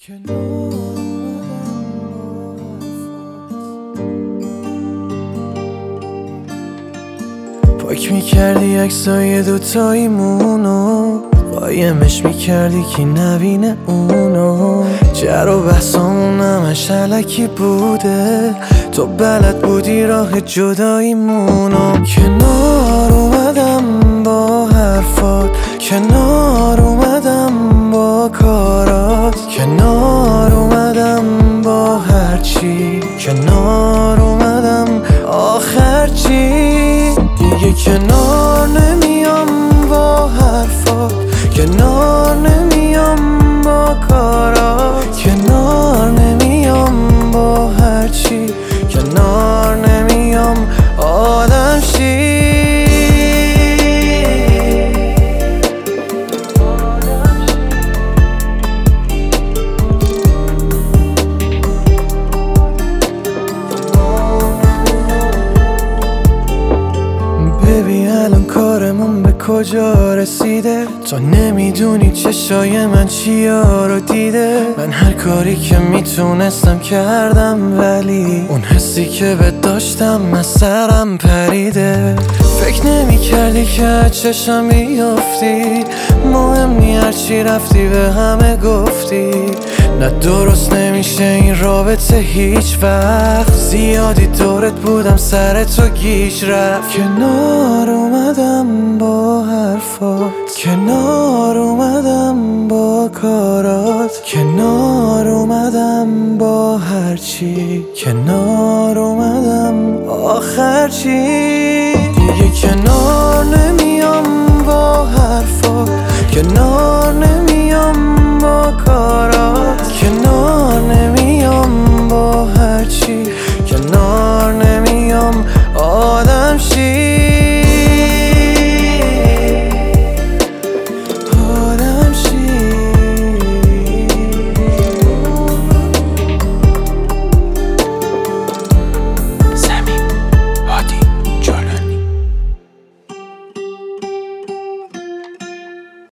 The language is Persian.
پاک میکردی عکسای دوتاییمونو، قایمش میکردی که نبینه اونو. جر و بحثامون همش علکی بوده، تو بلد بودی راه جداییمونو. کنار اومدم با حرفات، کنار اومدم با کارات، کنار اومدم با هرچی، کنار اومدم آخر چی. دیگه کنار نمیام با حرفات، کنار نمیام با کارات، کنار نمیام با هرچی، کنار نمیام آدم شی. ببین الان کارمون به کجا رسیده، تو نمیدونی چشای من چیا رو دیده. من هر کاری که میتونستم کردم، ولی اون حسی که بهت داشتم از سرم پریده. فکر نمی کردی که چشم بیافتی، مهم نی هرچی رفتی به همه گفتی. نه درست نمیشه این رابطه هیچ وقت، زیادی دورت بودم سر تو گیج رفت. کنار اومدم با حرفات، کنار اومدم با کارات، کنار اومدم با هرچی، کنار اومدم آخر چی. دیگه کنار نمیام با حرفات، کنار نمیام با کارات،